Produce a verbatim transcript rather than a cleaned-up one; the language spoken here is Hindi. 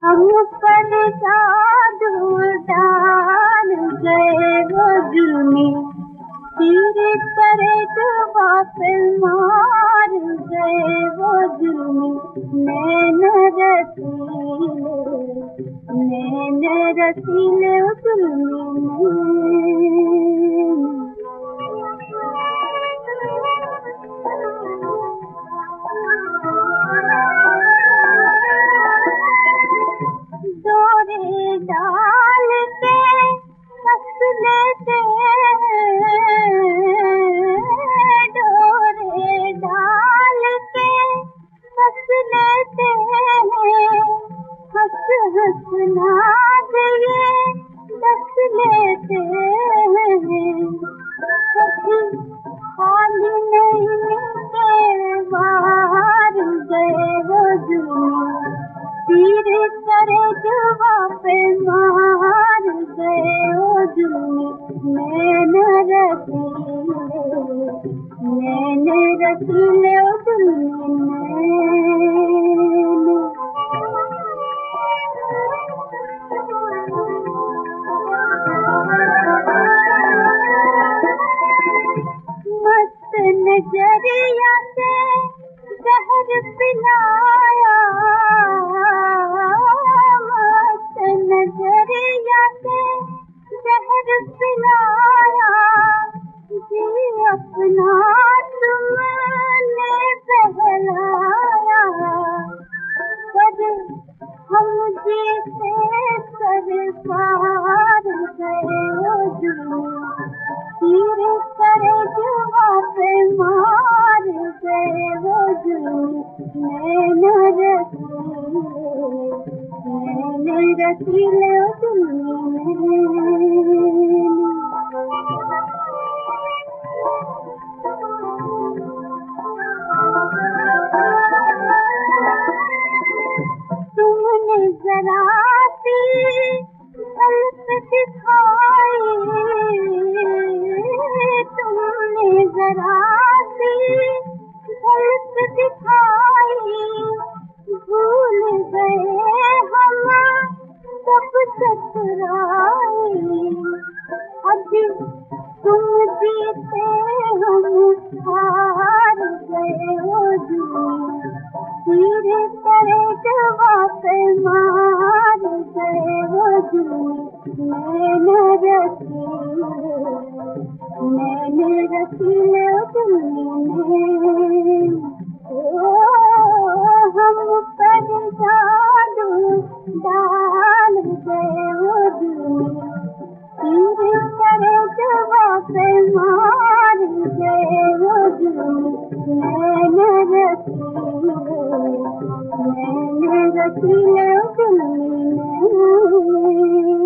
हम पर जादू डाल गए वो जुल्मी, तीर करे जवाब पे मार गए वो जुल्मी। नैन रसीले, नैन रसीले वो जुल्मी। डोरे डाल के कस लेते, डोरे डाल के कस लेते हैं, हंस हंस नाच ये दस लेते हैं। कभी खाली नहीं मिलते बाहर गए वो जुल्मी, तीर करे जवाब पे मार गए वो जुल्मी। नैन रसीले, नैन रसीले वो जुल्मी नैन। मस्त नजरिया से जहर पिलाया, मस्त नजरिया से जहर पिलाया, जी अपना तुमने बहलाया। पर हम जीते सरकार गए वो जुल्मी, तीर करे जवाब पे मार गए वो जुल्मी। नैन रसीले, नैन रसीले वो जुल्मी नैन। तुमने जरा सी झलक दिखाई, तुमने जरा सी झलक दिखाई, भूल गए हम सब टकराए। अभी तुम जीते हम हार गए वो जुल्मी, तीर करे जवाब पे मार गए वो जुल्मी। नैन रसीले, नैन रसीले वो जुल्मी नैन। ओ हम पर जादू डाल गए वो जुल्मी, तीर करे जवाब पे मार गए वो जुल्मी। नैन रसीले, नैन रसीले वो जुल्मी नैन।